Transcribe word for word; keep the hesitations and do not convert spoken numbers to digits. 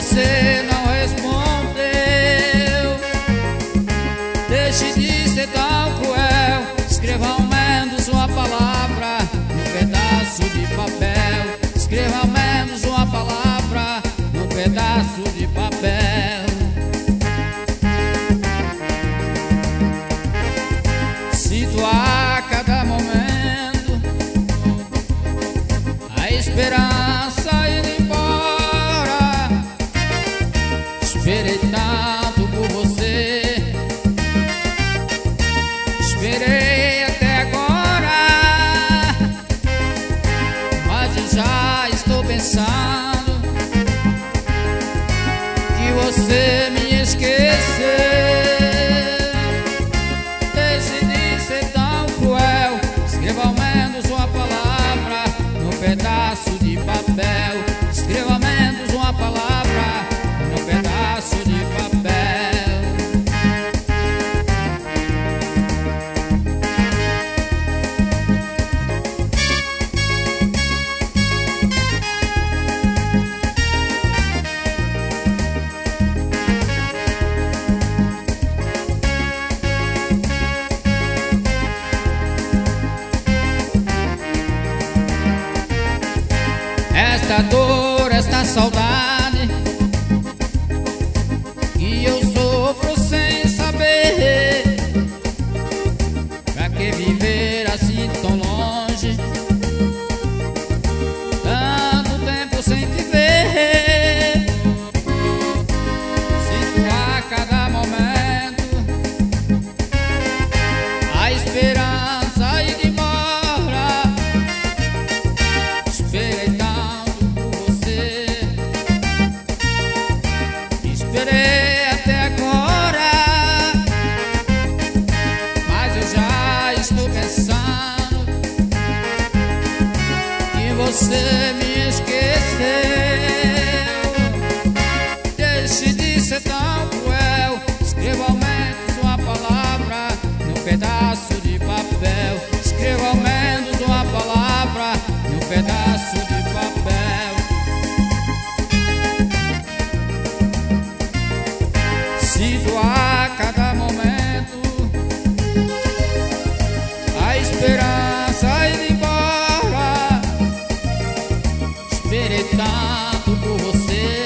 você não respondeu. Deixe de ser tão cruel, escreva ao menos uma palavra num pedaço de papel. Escreva ao menos uma palavra num pedaço de papel. Sinto a cada momento a esperança indo embora. Esperei tanto por você, esperei até agora, mas eu já estou pensando que você me esqueceu. Escreva ao menos uma palavra num pedaço de papel. Escreva ao menos uma palavra num pedaço de papel. Esta dor, esta saudade que eu sofro sem saber. Pra que viver assim tão longe, tanto tempo sem te ver? Sinto a cada momento a esperança ir embora. Esperei Esperei até agora, mas eu já estou pensando que você me esqueceu. Deixe de ser tão cruel, escreva ao menos uma palavra num pedaço de papel. Escreva ao menos uma palavra num pedaço de papel. Sinto a cada momento a esperança ir embora. Esperei tanto por você,